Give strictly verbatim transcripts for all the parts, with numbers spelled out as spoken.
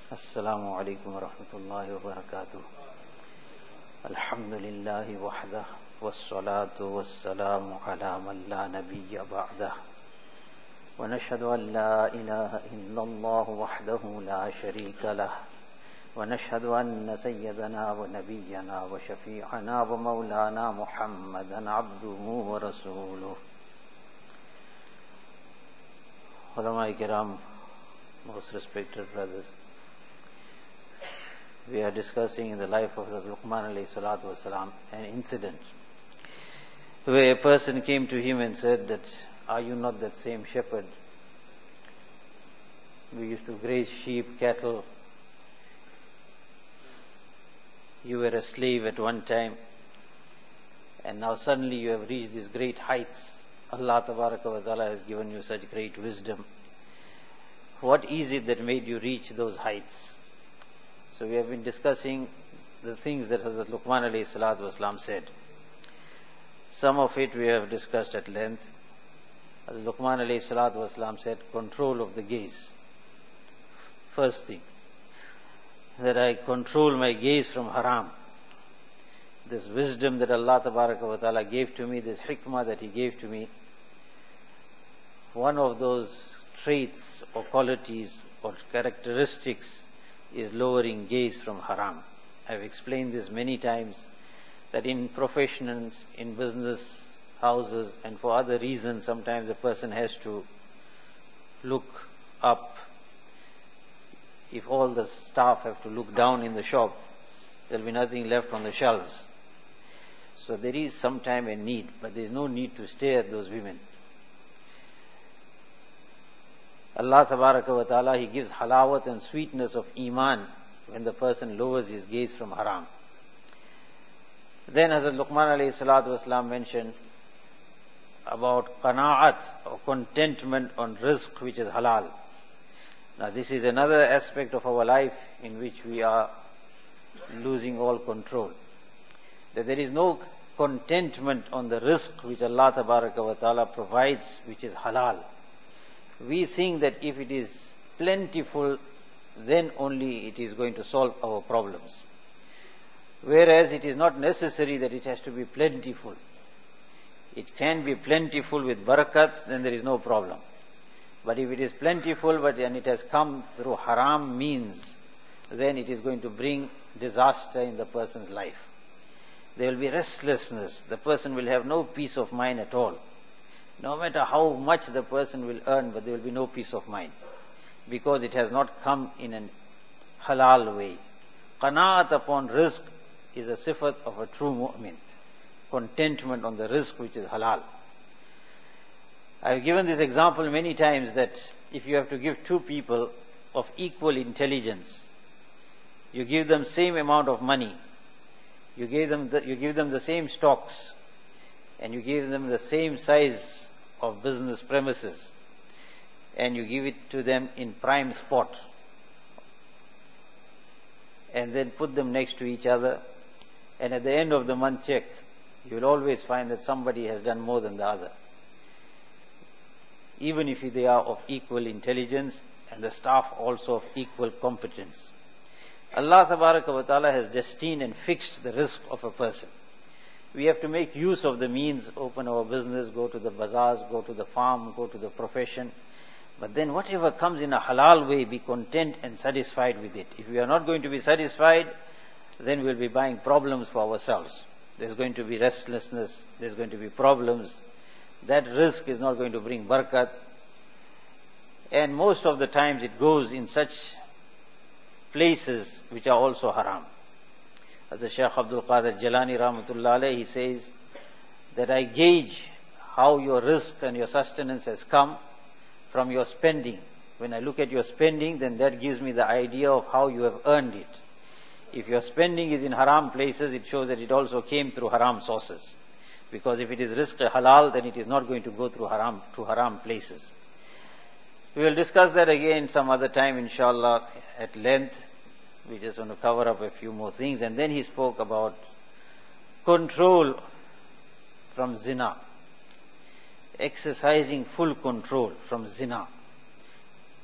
Assalamu alaikum wa rahmatullahi wa barakatuh. Alhamdulillahi wahdah, wassalatu wassalamu ala man la nabiyya ba'dah. Wa nashhadu an la ilaha illallah wahdahu la sharika lah. Wa nashhadu anna sayyidana wa nabiyyana wa shafi'ana wa maulana Muhammadan abduhu wa rasuluh. Ulama kiram, most respected brothers, we are discussing in the life of Luqman alayhi salatu wasalam an incident where a person came to him and said that, are you not that same shepherd? We used to graze sheep, cattle. You were a slave at one time, and now suddenly you have reached these great heights. Allah Tabaraka wa Ta'ala has given you such great wisdom. What is it that made you reach those heights? So we have been discussing the things that Hazrat Luqman alayhi salatu wasalam said. Some of it we have discussed at length. Hazrat Luqman alayhi salatu wasalam said, control of the gaze. First thing, that I control my gaze from haram. This wisdom that Allah Tabaraka wa Ta'ala gave to me, this hikmah that He gave to me, one of those traits or qualities or characteristics is lowering gaze from haram. I've explained this many times, that in professions, in business houses, and for other reasons, sometimes a person has to look up. If all the staff have to look down in the shop, there will be nothing left on the shelves. So there is sometime a need, but there is no need to stare at those women. Allah Tabaraka wa Ta'ala, He gives halawat and sweetness of iman when the person lowers his gaze from haram. Then Hazrat Luqman alayhi salatu wasalam mentioned about qana'at or contentment on rizq which is halal. Now this is another aspect of our life in which we are losing all control. That there is no contentment on the rizq which Allah Tabaraka wa Ta'ala provides, which is halal. We think that if it is plentiful, then only it is going to solve our problems. Whereas it is not necessary that it has to be plentiful. It can be plentiful with barakat, then there is no problem. But if it is plentiful but and it has come through haram means, then it is going to bring disaster in the person's life. There will be restlessness. The person will have no peace of mind at all. No matter how much the person will earn, but there will be no peace of mind, because it has not come in a halal way. Qanaat upon rizq is a sifat of a true mu'min. Contentment on the rizq which is halal. I have given this example many times, that if you have to give two people of equal intelligence, you give them same amount of money, you give them the, you give them the same stocks, and you give them the same size of business premises, and you give it to them in prime spot, and then put them next to each other, and at the end of the month check, you will always find that somebody has done more than the other, even if they are of equal intelligence and the staff also of equal competence. Allah Tabaraka wa Ta'ala has destined and fixed the rizq of a person. We have to make use of the means, open our business, go to the bazaars, go to the farm, go to the profession. But then whatever comes in a halal way, be content and satisfied with it. If we are not going to be satisfied, then we'll be buying problems for ourselves. There's going to be restlessness, there's going to be problems. That rizq is not going to bring barakat. And most of the times it goes in such places which are also haram. As the Shaykh Abdul Qadir Jalani Rahmatullah Alayhi, he says that I gauge how your rizq and your sustenance has come from your spending. When I look at your spending, then that gives me the idea of how you have earned it. If your spending is in haram places, it shows that it also came through haram sources. Because if it is rizq halal, then it is not going to go through haram, through haram places. We will discuss that again some other time, inshallah, at length. We just want to cover up a few more things. And then he spoke about control from zina. Exercising full control from zina.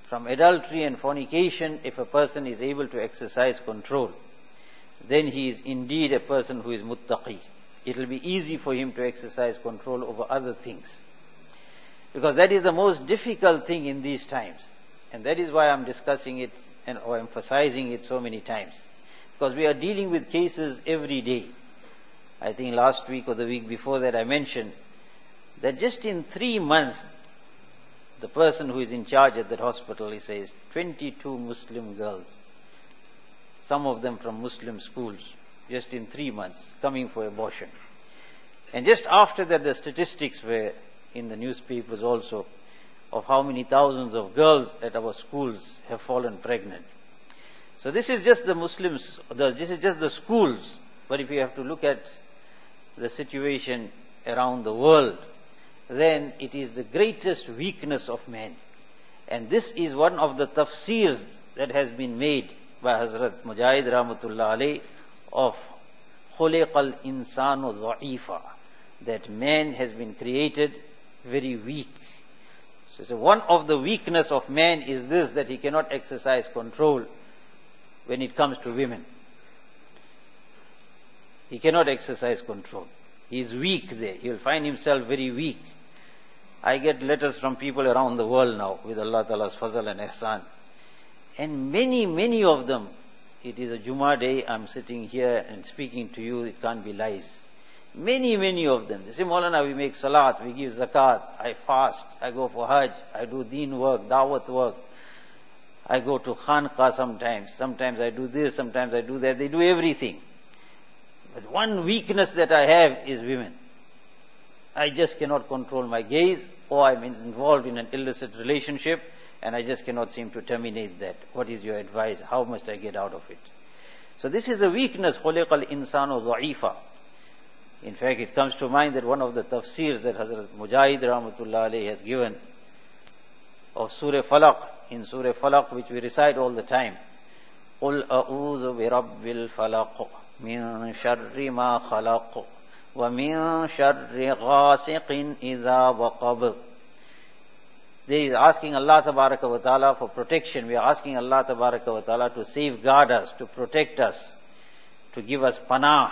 from adultery and fornication, if a person is able to exercise control, then he is indeed a person who is muttaqi. It will be easy for him to exercise control over other things. Because that is the most difficult thing in these times. And that is why I'm discussing it and or emphasizing it so many times. Because we are dealing with cases every day. I think last week or the week before that I mentioned that just in three months, the person who is in charge at that hospital, he says, twenty-two Muslim girls, some of them from Muslim schools, just in three months, coming for abortion. And just after that, the statistics were in the newspapers also of how many thousands of girls at our schools have fallen pregnant. So this is just the Muslims, this is just the schools. But if you have to look at the situation around the world, then it is the greatest weakness of man. And this is one of the tafsirs that has been made by Hazrat Mujahid Rahmatullah alayh of خُلِقَ الْإِنسَانُ ضَعِيفًا, that man has been created very weak. So, so one of the weakness of man is this, that he cannot exercise control when it comes to women. He cannot exercise control. He is weak there. He will find himself very weak. I get letters from people around the world now with Allah Ta'ala's fazal and ihsan. And many, many of them, it is a Jummah day, I'm sitting here and speaking to you, it can't be lies. Many, many of them. They say, Maulana, we make salat, we give zakat, I fast, I go for hajj, I do deen work, dawat work. I go to khanqah sometimes, sometimes I do this, sometimes I do that. They do everything. But one weakness that I have is women. I just cannot control my gaze, or I'm involved in an illicit relationship, and I just cannot seem to terminate that. What is your advice? How must I get out of it? So this is a weakness, خُلِقَ الْإِنسَانُ ضَعِيفًا. In fact, it comes to mind that one of the tafsirs that Hazrat Mujahid Rahmatullah alayhi has given of Surah Falaq, in Surah Falaq, which we recite all the time, قُلْ أَعُوذُ بِرَبِّ الْفَلَقِ مِنْ شَرِّ مَا خَلَقُ وَمِنْ شَرِّ غَاسِقٍ إِذَا وَقَبَ. There is asking Allah Tabaraka wa Ta'ala for protection. We are asking Allah Tabaraka wa Ta'ala to safeguard us, to protect us, to give us panah.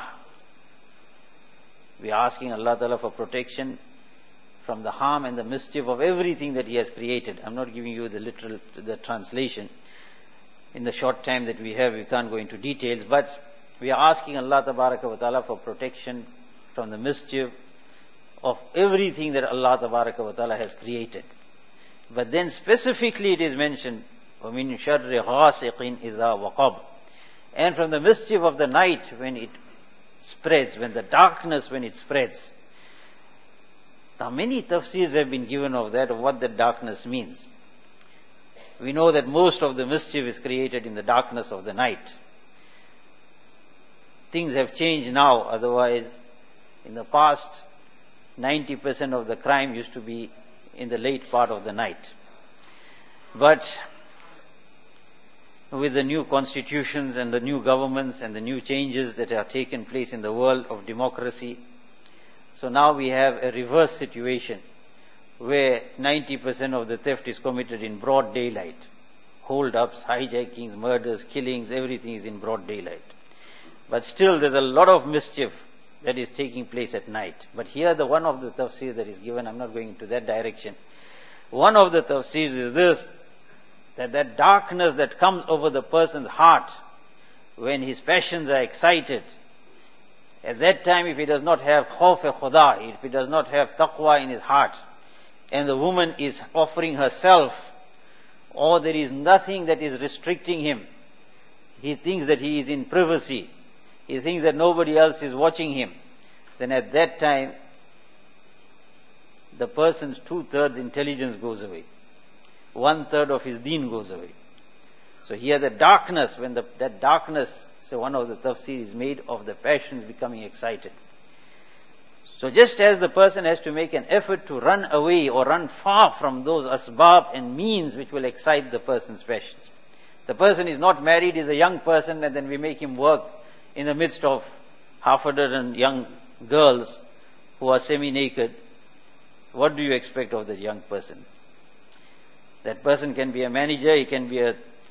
We are asking Allah Ta'ala for protection from the harm and the mischief of everything that He has created. I'm not giving you the literal, the translation. In the short time that we have, we can't go into details, but we are asking Allah Tabaraka wa Ta'ala for protection from the mischief of everything that Allah Tabaraka wa Ta'ala has created. But then specifically it is mentioned, وَمِن شَرِّ غَاسِقٍ إِذَا وَقَبْ, and from the mischief of the night when it spreads, when the darkness when it spreads. Now many tafsirs have been given of that, of what that darkness means. We know that most of the mischief is created in the darkness of the night. Things have changed now, otherwise in the past ninety percent of the crime used to be in the late part of the night. But with the new constitutions and the new governments and the new changes that have taken place in the world of democracy, so now we have a reverse situation where ninety percent of the theft is committed in broad daylight. Hold-ups, hijackings, murders, killings, everything is in broad daylight. But still there's a lot of mischief that is taking place at night. But here the one of the tafsirs that is given, I'm not going into that direction. One of the tafsirs is this, that that darkness that comes over the person's heart when his passions are excited, at that time if he does not have khawf-e-khuda, if he does not have taqwa in his heart, and the woman is offering herself, or there is nothing that is restricting him, he thinks that he is in privacy, he thinks that nobody else is watching him, then at that time, the person's two-thirds intelligence goes away. One-third of his deen goes away. So here the darkness, when the, that darkness, so one of the tafsir is made of the passions becoming excited. So just as the person has to make an effort to run away or run far from those asbab and means which will excite the person's passions. The person is not married, is a young person, and then we make him work in the midst of half a dozen young girls who are semi-naked. What do you expect of that young person? That person can be a manager, he can be a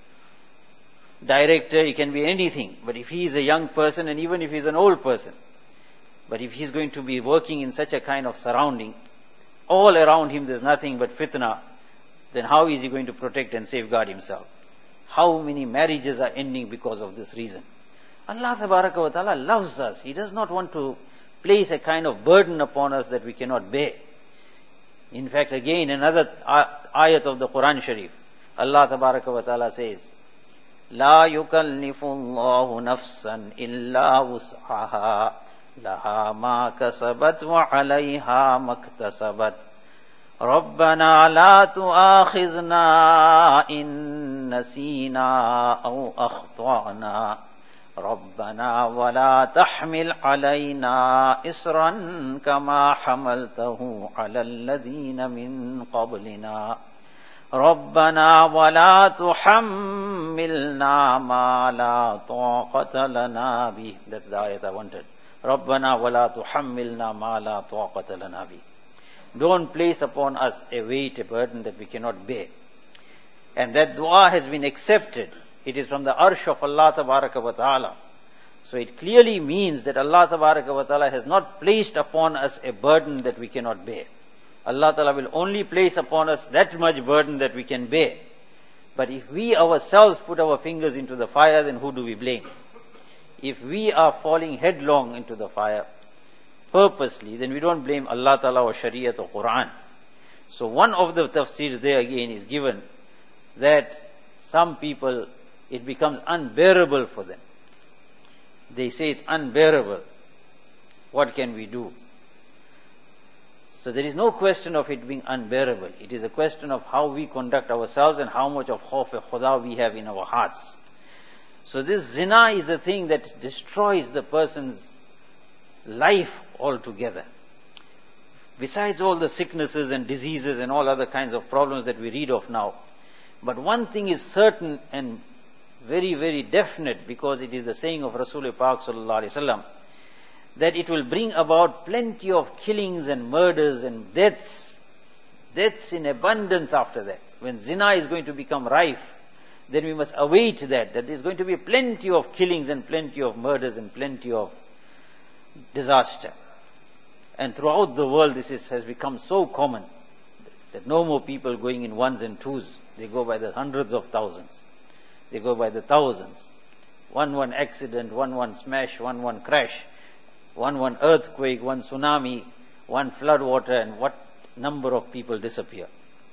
director, he can be anything. But if he is a young person, and even if he is an old person, but if he is going to be working in such a kind of surrounding, all around him there's nothing but fitna, then how is he going to protect and safeguard himself? How many marriages are ending because of this reason? Allah Tabaraka wa Ta'ala loves us. He does not want to place a kind of burden upon us that we cannot bear. In fact, again, another ayat of the Quran Sharif, Allah Tabaraka wa Ta'ala says, لا يكلف الله نفسا إلا وسعها لها ما كسبت وعليها ما اكتسبت ربنا لا تؤاخذنا إن نسينا أو أخطأنا ربنا ولا تحمل علينا إصرا كما حملته على الذين من قبلنا ربنا ولا تحملنا ما لا طاقة لنا به. That's the ayat I wanted. ربنا ولا تحملنا ما لا طاقة لنا به. Don't place upon us a weight, a burden that we cannot bear. And that dua has been accepted. It is from the arsh of Allah Tabaraka wa Ta'ala. So it clearly means that Allah Tabaraka wa Ta'ala has not placed upon us a burden that we cannot bear. Allah Ta'ala will only place upon us that much burden that we can bear. But if we ourselves put our fingers into the fire, then who do we blame? If we are falling headlong into the fire purposely, then we don't blame Allah Ta'ala or Shariat or Quran. So one of the tafsirs there again is given that some people, it becomes unbearable for them. They say it's unbearable. What can we do? So there is no question of it being unbearable. It is a question of how we conduct ourselves and how much of khawf-e-khuda we have in our hearts. So this zina is a thing that destroys the person's life altogether. Besides all the sicknesses and diseases and all other kinds of problems that we read of now. But one thing is certain and very, very definite, because it is the saying of Rasul Pak Sallallahu Alaihi Wasallam, that it will bring about plenty of killings and murders and deaths, deaths in abundance after that. When zina is going to become rife, then we must await that, that there is going to be plenty of killings and plenty of murders and plenty of disaster. And throughout the world this is, has become so common that no more people going in ones and twos. They go by the hundreds of thousands. They go by the thousands. One one accident, one one smash, one one crash, one one earthquake, one tsunami, one flood water, and what number of people disappear.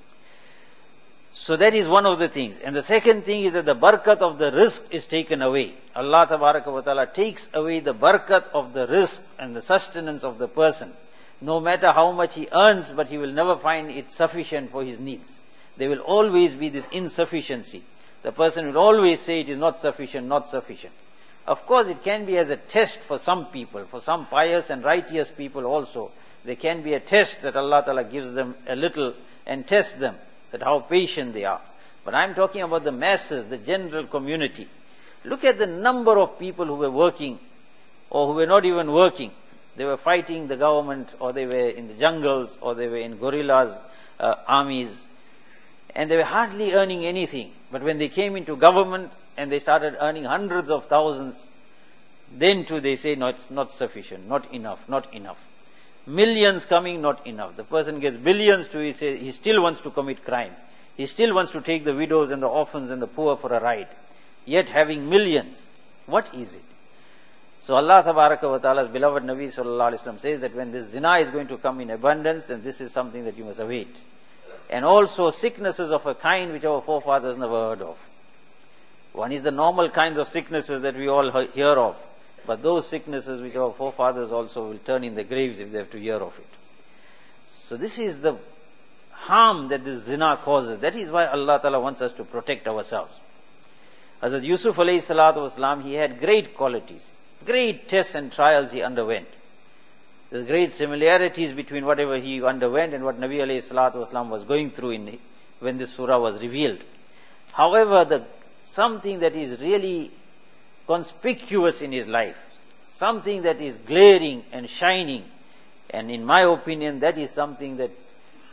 So that is one of the things. And the second thing is that the barakat of the rizq is taken away. Allah Tabaraka wa Ta'ala takes away the barakat of the rizq and the sustenance of the person. No matter how much he earns, but he will never find it sufficient for his needs. There will always be this insufficiency. The person will always say it is not sufficient, not sufficient. Of course, it can be as a test for some people, for some pious and righteous people also. There can be a test that Allah Ta'ala gives them a little and tests them, that how patient they are. But I'm talking about the masses, the general community. Look at the number of people who were working or who were not even working. They were fighting the government, or they were in the jungles, or they were in guerrillas, uh, armies, and they were hardly earning anything. But when they came into government and they started earning hundreds of thousands, then too they say, no, it's not sufficient, not enough, not enough. Millions coming, not enough. The person gets billions too, he says he still wants to commit crime. He still wants to take the widows and the orphans and the poor for a ride. Yet having millions, what is it? So Allah Tabaraka wa Ta'ala's beloved Nabi Sallallahu Alaihi Wasallam says that when this zina is going to come in abundance, then this is something that you must await. And also sicknesses of a kind which our forefathers never heard of. One is the normal kinds of sicknesses that we all hear of. But those sicknesses which our forefathers also will turn in the graves if they have to hear of it. So this is the harm that this zina causes. That is why Allah Ta'ala wants us to protect ourselves. Hazrat Yusuf alayhi salatu wasalam, he had great qualities. Great tests and trials he underwent. There's great similarities between whatever he underwent and what Nabi alayhi salatu wasalam was going through in when this surah was revealed. However, the something that is really conspicuous in his life, something that is glaring and shining, and in my opinion that is something that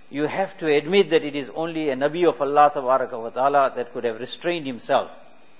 you have to admit that it is only a Nabi of Allah Tabaraka wa Ta'ala that could have restrained himself.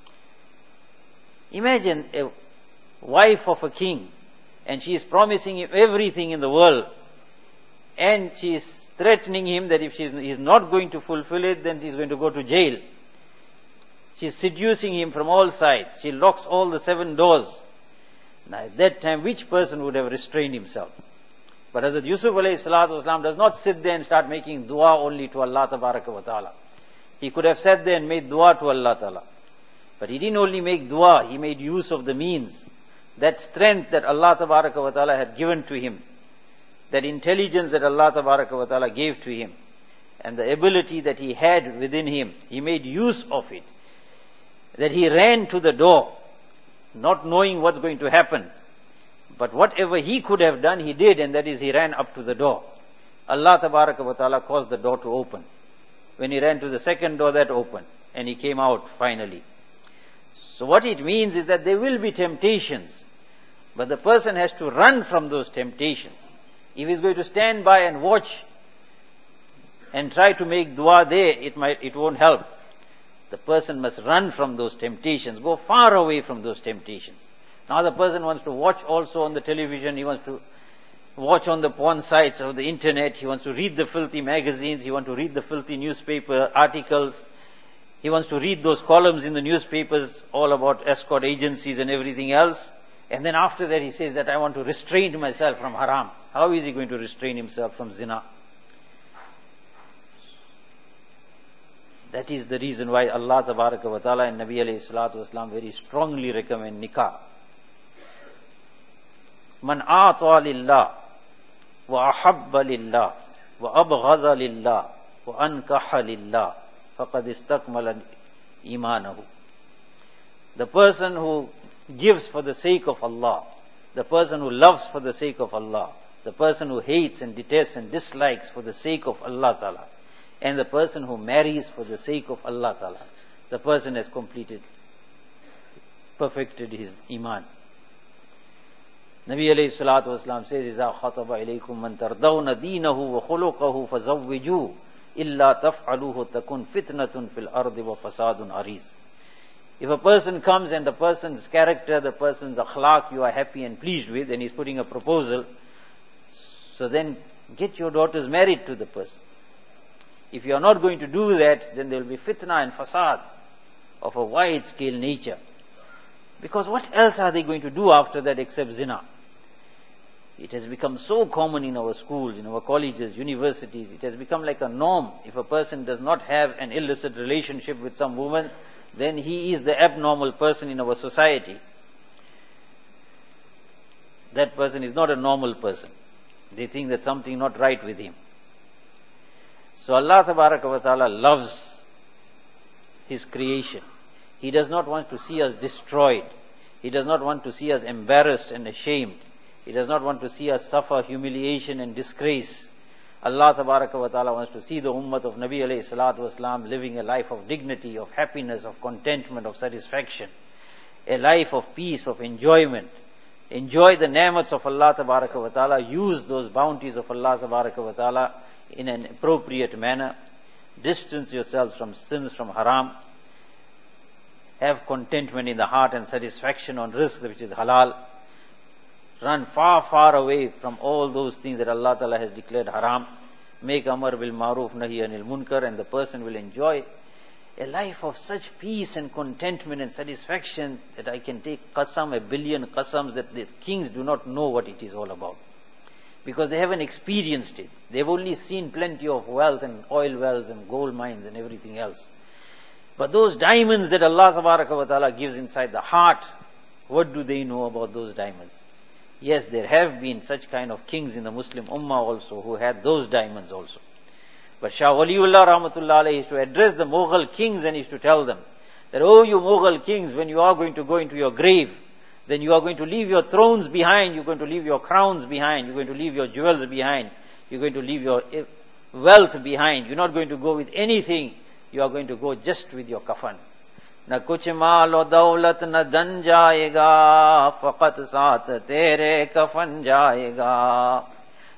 Imagine a wife of a king, and she is promising him everything in the world, and she is threatening him that if he is not going to fulfill it, then he is going to go to jail. She is seducing him from all sides. She locks all the seven doors. Now at that time, which person would have restrained himself? But Hazrat Yusuf alayhi salatu wasalam does not sit there and start making dua only to Allah Tabaraka wa Ta'ala. He could have sat there and made dua to Allah Ta'ala. But he didn't only make dua, he made use of the means. That strength that Allah Tabaraka wa Ta'ala had given to him, that intelligence that Allah Tabaraka wa Ta'ala gave to him, and the ability that he had within him, he made use of it. That he ran to the door, not knowing what's going to happen. But whatever he could have done, he did, and that is he ran up to the door. Allah Tabaraka wa Ta'ala caused the door to open. When he ran to the second door, that opened, and he came out finally. So what it means is that there will be temptations, but the person has to run from those temptations. If he's going to stand by and watch and try to make dua there, it might, it won't help. The person must run from those temptations, go far away from those temptations. Now the person wants to watch also on the television, he wants to watch on the porn sites of the internet, he wants to read the filthy magazines, he wants to read the filthy newspaper articles, he wants to read those columns in the newspapers all about escort agencies and everything else. And then after that he says that I want to restrain myself from haram. How is he going to restrain himself from zina? That is the reason why Allah Tabaraka wa Ta'ala and Nabi alayhi salatu wasalam very strongly recommend nikah. Man a'ta lillah wa ahabba lillah wa abghadha lillah wa ankaha lillah faqad istakmala imanahu. The person who gives for the sake of Allah, the person who loves for the sake of Allah, the person who hates and detests and dislikes for the sake of Allah Ta'ala, and the person who marries for the sake of Allah Ta'ala, the person has completed, perfected his iman. Nabi alayhi salatu wasalam says, إِذَا خَطَبَ إِلَيْكُمْ مَنْ تَرْضَوْنَ دِينَهُ وَخُلُقَهُ فَزَوِّجُوا إِلَّا تَفْعَلُوهُ تَكُنْ فِتْنَةٌ فِي الْأَرْضِ وَفَسَادٌ عَرِيضٌ. If a person comes and the person's character, the person's akhlaq, you are happy and pleased with, and he's putting a proposal, so then get your daughters married to the person. If you are not going to do that, then there will be fitna and fasad of a wide scale nature. Because what else are they going to do after that except zina? It has become so common in our schools, in our colleges, universities. It has become like a norm. If a person does not have an illicit relationship with some woman, then he is the abnormal person in our society. That person is not a normal person. They think that something not right with him. So Allah Tabaraka wa Ta'ala loves His creation. He does not want to see us destroyed. He does not want to see us embarrassed and ashamed. He does not want to see us suffer humiliation and disgrace. Allah Tabaraka wa Ta'ala wants to see the ummah of Nabi alayhi salatu wasalam living a life of dignity, of happiness, of contentment, of satisfaction. A life of peace, of enjoyment. Enjoy the ni'mats of Allah Tabaraka wa Ta'ala. Use those bounties of Allah Tabaraka wa Ta'ala in an appropriate manner. Distance yourselves from sins, from haram. Have contentment in the heart and satisfaction on rizq, which is halal. Run far, far away from all those things that Allah Ta'ala has declared haram. Make amar bil ma'ruf nahi anil munkar, and the person will enjoy a life of such peace and contentment and satisfaction that I can take qasam, a billion qasams, that the kings do not know what it is all about. Because they haven't experienced it. They've only seen plenty of wealth and oil wells and gold mines and everything else. But those diamonds that Allah Tabaraka wa Ta'ala gives inside the heart, what do they know about those diamonds? Yes, there have been such kind of kings in the Muslim Ummah also who had those diamonds also. But Shah Waliullah Rahmatullah Alayhi used to address the Mughal kings and used to tell them that, oh, you Mughal kings, when you are going to go into your grave, then you are going to leave your thrones behind, you're going to leave your crowns behind, you're going to leave your jewels behind, you're going to leave your wealth behind, you're not going to go with anything, you are going to go just with your kafan. Na kuch maal o daulat na dan jayega, faqat saath tere kafan jayega.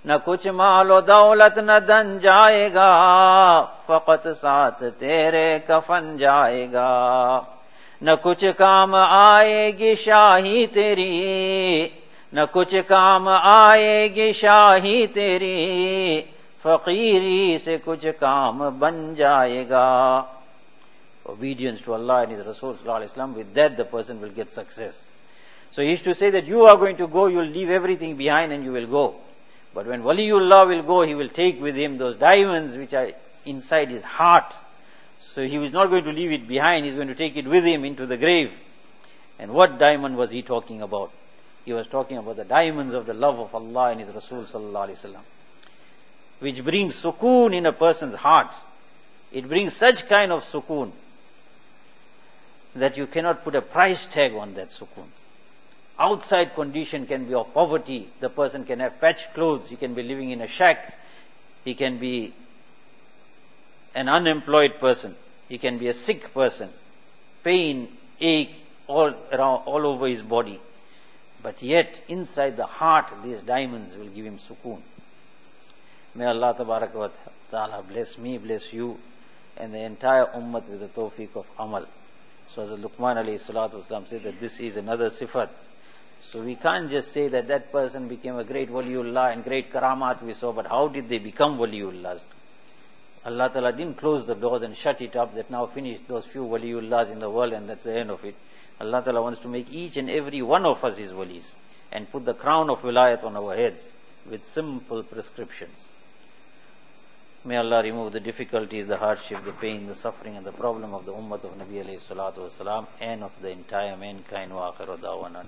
न कुछ मालो दौलत न धन जाएगा, फकत साथ तेरे कफन जाएगा। न कुछ काम आएगी शाही तेरी, न कुछ काम आएगी शाही तेरी, फकीरी से कुछ काम बन जाएगा। Obedience to Allah and His Rasul Sallallahu Alaihi Wasallam, with that the person will get success. So he used to say that you are going to go, you will leave everything behind and you will go. But when Waliullah will go, he will take with him those diamonds which are inside his heart. So he was not going to leave it behind, he's going to take it with him into the grave. And what diamond was he talking about? He was talking about the diamonds of the love of Allah and His Rasul Sallallahu Alaihi Wasallam, which brings sukoon in a person's heart. It brings such kind of sukoon that you cannot put a price tag on that sukoon. Outside condition can be of poverty. The person can have patched clothes. He can be living in a shack. He can be an unemployed person. He can be a sick person. Pain, ache, all around, all over his body. But yet, inside the heart, these diamonds will give him sukoon. May Allah Tabaraka wa Ta'ala bless me, bless you, and the entire ummah with the tawfiq of amal. So as Luqman alayhi salatu wasalam said that this is another sifat. So we can't just say that that person became a great waliullah and great karamat we saw, but how did they become waliullahs? Allah Ta'ala didn't close the doors and shut it up that now finished those few waliullahs in the world and that's the end of it. Allah Ta'ala wants to make each and every one of us his walis and put the crown of wilayat on our heads with simple prescriptions. May Allah remove the difficulties, the hardship, the pain, the suffering and the problem of the ummah of Nabi alayhi salatu wasalam and of the entire mankind. Wa akhiru da'wana.